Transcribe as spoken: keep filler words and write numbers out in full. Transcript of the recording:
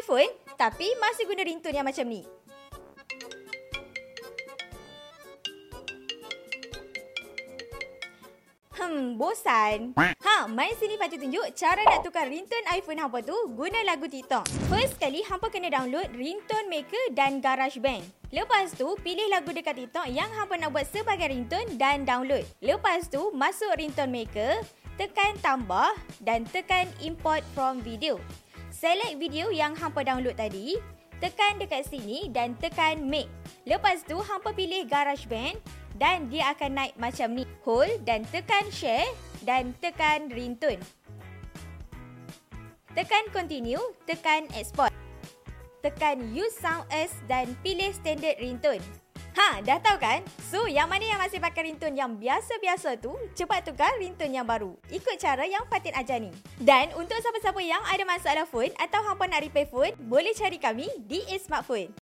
iPhone tapi masih guna ringtone yang macam ni. Hmm, bosan? Ha, mai sini Fatu tunjuk cara nak tukar ringtone iPhone hampa tu guna lagu TikTok. First kali hampa kena download Ringtone Maker dan GarageBand. Lepas tu, pilih lagu dekat TikTok yang hampa nak buat sebagai ringtone dan download. Lepas tu, masuk Ringtone Maker, tekan tambah dan tekan import from video. Select video yang hampa download tadi, tekan dekat sini dan tekan make. Lepas tu, hampa pilih GarageBand dan dia akan naik macam ni. Hold dan tekan share dan tekan ringtone. Tekan continue, tekan export. Tekan use sound as dan pilih standard ringtone. Ha, dah tahu kan? So, yang mana yang masih pakai ringtone yang biasa-biasa tu, cepat tukar ringtone yang baru. Ikut cara yang Fatin ajar ni. Dan untuk siapa-siapa yang ada masalah phone atau hampa nak repair phone, boleh cari kami di eSmartphone.